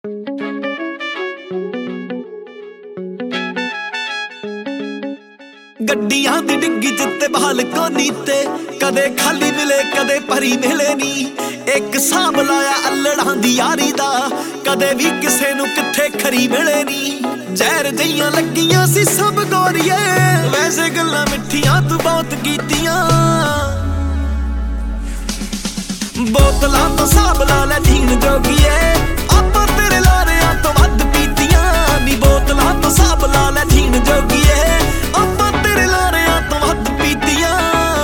गड्डियां दी डिग्गी जित्ते बालकोनी ते कदे खाली मिले कदे भरी मिले नी। एक साब लाया अल्लड़ां दी यारी दा कदे भी किसे नू किथे खरी मिले नी। जहर जियां लगियां सी सब गोरिए वैसे गल्लां मिठियां तू बहुत कीतियां। बोतलां तो साब ला लै जीण जोगिए आपां तेरे लारियां तो वध पीतियां नी। बोतलां तो साब ला लै जीण जोगिए आपां तेरे लारियां तो वध पीतियां।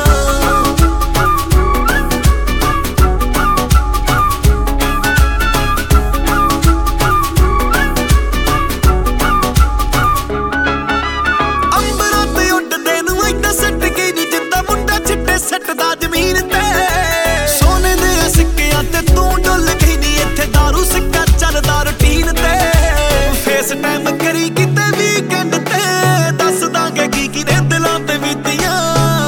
अंबरां ते उड्डदे नूं ऐदां सट के नी जिद्दां मुंडा छिट्टे सटदा जमीन ते। सोने दे सिक्कियां ते तूं डुੱਲ गई नी इत्थे दारू सिक्का चलदा रूटीन ते। फेस टाइम करी किते वीकेंड ते दस दांगे की ने दिलां ते बीतियां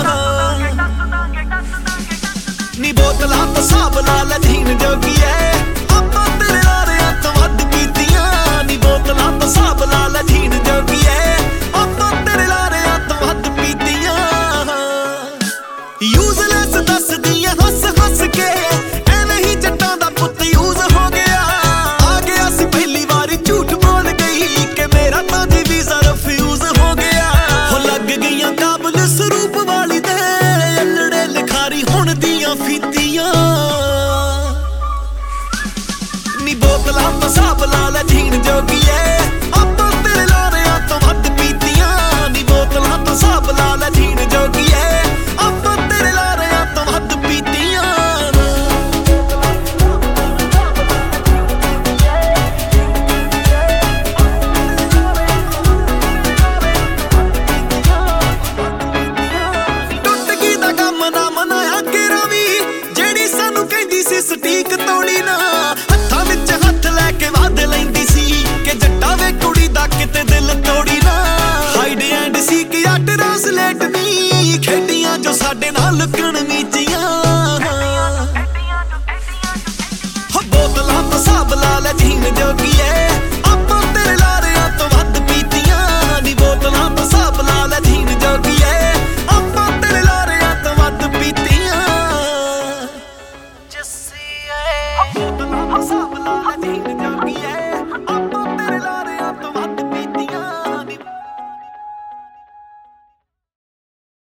नी। बोतलां तो साब ला लै जीण जोगिए आपां तेरे लारियां तो वध पीतियां नी। बोतलां तो साब ला लै जीण जोगिए आपां तेरे लारियां तो वध पीतियां। यूजलेस दस दियां हस हस के ऐवें ही जट्टां दा पुत्त यूज हो गया। आ गया सी पहली वारी झूठ बोल गई कि मेरा तां जी वीज़ा रिफ्यूज हो गया। हो लग गईयां काबल स्वरूप वाली दे अल्लड़े लिखारी हुण दियां फीतियां नी। बोतलां तो साब ला लै जीण जोगिए आपां तेरे लारियां तो वध पीतियां नी। बोतलां तो साब ला लै जीण जोगिए आपां तेरे लारियां तो वध पीतियां। टुट गई दा गम ना मनाया केरा वी जेड़ी सानू कहंदी सी सटीक तोड़ी ना। हत्थां विच हत्थ लैके वाद लैंदी सी कि जट्टा वे कुड़ी दा किते दिल तोड़ी ना। हाइड एंड सीक या ट्रांसलेट नी खेडियां जो साडे नाल लुकण नी।